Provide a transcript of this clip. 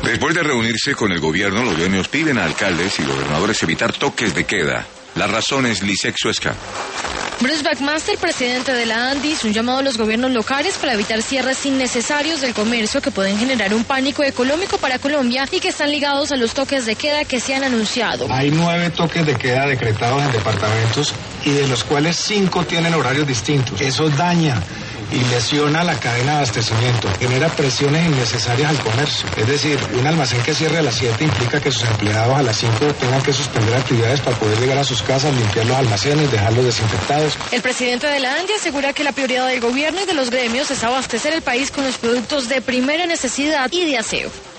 Después de reunirse con el gobierno, los gremios piden a alcaldes y gobernadores evitar toques de queda. La razón es Lisek Suezca. Bruce Backmaster, presidente de la ANDI, hizo un llamado a los gobiernos locales para evitar cierres innecesarios del comercio que pueden generar un pánico económico para Colombia y que están ligados a los toques de queda que se han anunciado. Hay 9 toques de queda decretados en departamentos y de los cuales 5 tienen horarios distintos. Eso daña y lesiona la cadena de abastecimiento, genera presiones innecesarias al comercio. Es decir, un almacén que cierre a las 7 implica que sus empleados a las 5 tengan que suspender actividades para poder llegar a sus casas, limpiar los almacenes, dejarlos desinfectados. El presidente de la ANDI asegura que la prioridad del gobierno y de los gremios es abastecer el país con los productos de primera necesidad y de aseo.